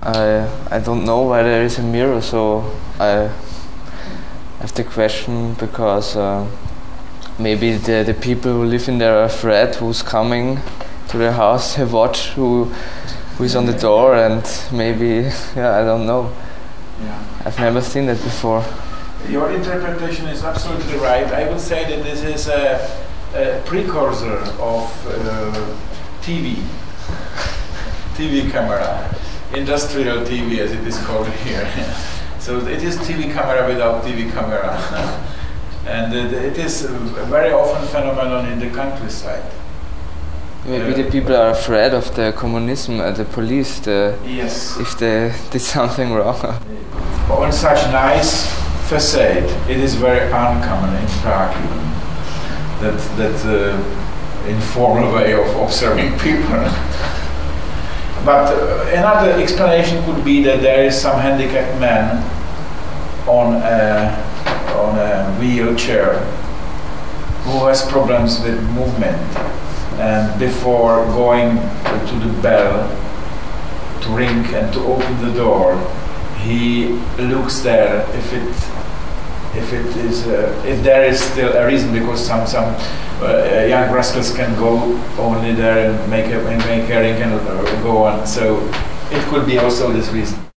I don't know why there is a mirror, so I have the question because maybe the people who live in there are afraid who's coming to their house. They watch who is on the door, and maybe I don't know. Yeah. I've never seen that before. Your interpretation is absolutely right. I would say that this is a precursor of TV camera, industrial TV as it is called here. So it is TV camera without TV camera. And it is a very often phenomenon in the countryside. Maybe the people are afraid of the communism, the police, yes. If they did something wrong. On such nice facade, it is very uncommon in Prague that informal way of observing people. But another explanation could be that there is some handicapped man on a wheelchair who has problems with movement, and before going to the bell to ring and to open the door, he looks there if there is still a reason, because some young rascals can go only there and make a ring and go on. So it could be also this reason.